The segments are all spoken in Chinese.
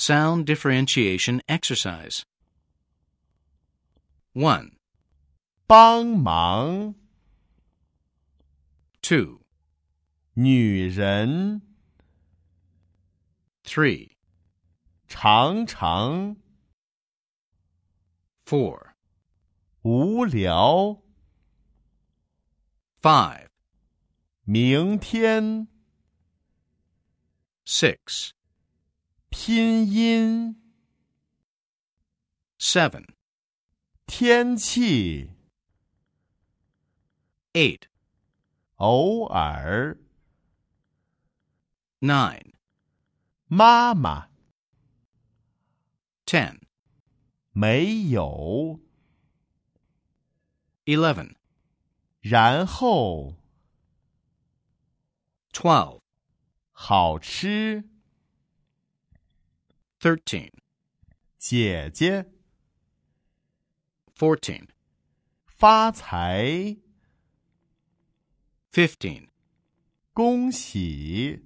Sound differentiation exercise. 1, 帮忙， 2, 女人， 3, 常常， 4, 无聊， 5, 明天， 6, 拼音， 7, 天气， 8, 偶尔， 9, 妈妈， 10, 没有， 11, 然后， 12, 好吃， 13, 姐姐， 14, 发财， 15, 恭喜，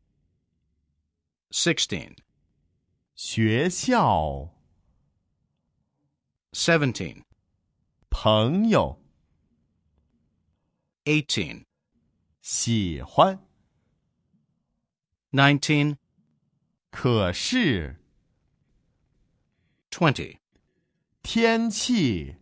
16, 学校， 17, 朋友， 18, 喜欢， 19, 可是， 20. 天气。